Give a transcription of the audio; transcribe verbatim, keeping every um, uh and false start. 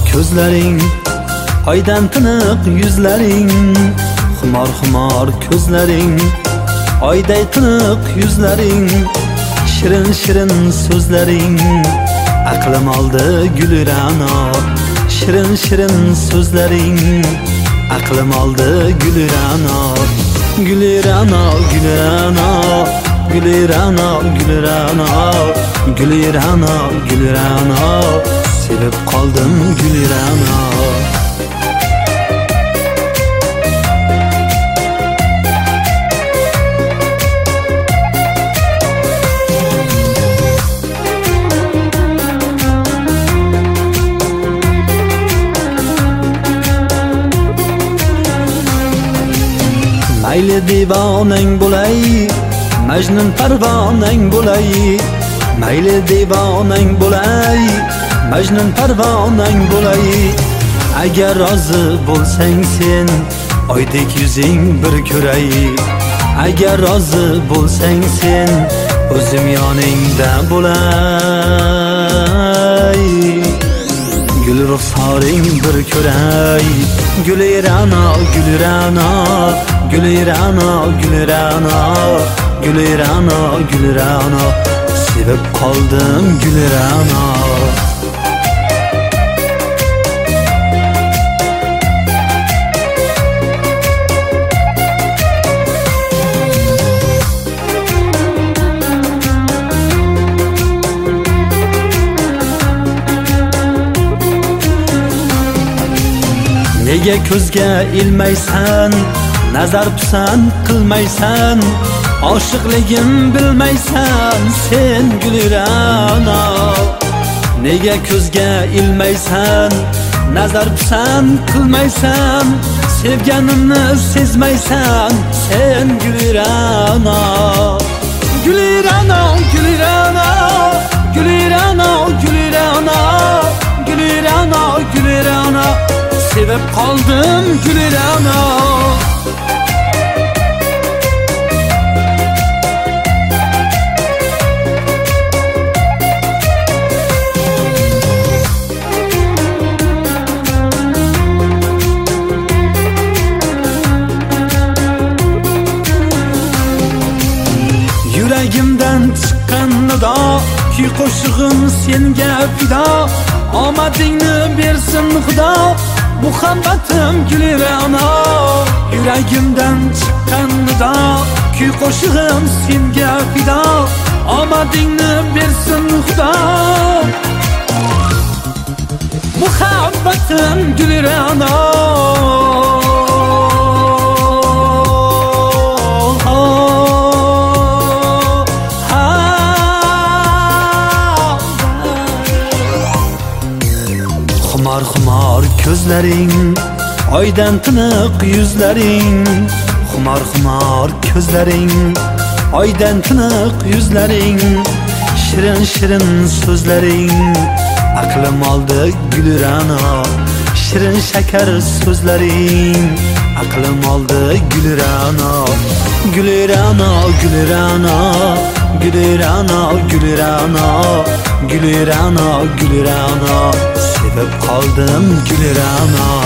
ko'zlaring, oydan tiniq yuzlaring, xumor xumor ko'zlaring, oyday tiniq yuzlaring, shirin shirin so'zlaring, aqlim oldi gulirano, shirin shirin so'zlaring, aqlim oldi gulirano, gulirano, gulirano, gulirano, gulirano, gulirano, gulirano, sevib qoldim gulirano. Mayli divonang bo'lay, Majnun parvonang bo'lay, mayli divonang bo'lay, Majnun parvonang bo'lay, agar rozi bo'lsang sen, oydek yuzing bir ko'ray, agar rozi bo'lsang sen, o'zim yoningda bo'lay, gul ruxsoring bir ko'ray, gulirano, gulirano, gulirano, gulirano, gulirano, gulirano, sevib qoldim gulirano. Nega ko'zga ilmaysan, nazar pisand qilmaysan, oshiqligim bilmaysan sen gulirano. Nega ko'zga ilmaysan, nazar pisand qilmaysan, sevganimni sezmaysan sen gulirano. Gulirano, gulirano, gulirano, gulirano, gulirano, gulirano, sevib qoldim gulirano. Yuragimdan chiqqan nido, kuy qo'shig'im senga fido, omadingni bersin Xudo, muhabbatim gulirano. Yuragimdan chiqqan nido, kuy qo'shig'im senga fido, omadingni bersin Xudo, muhabbatim gulirano. Xumor xumor ko'zlaring, oydan tiniq yuzlaring, xumor xumor ko'zlaring, oydan tiniq yuzlaring, shirin shirin so'zlaring, aqlim oldi gulirano, shirin shakar so'zlaring, aqlim oldi gulirano, gulirano, gulirano, gulirano, gulirano, gulirano, gulirano, sevib qoldim gulirano.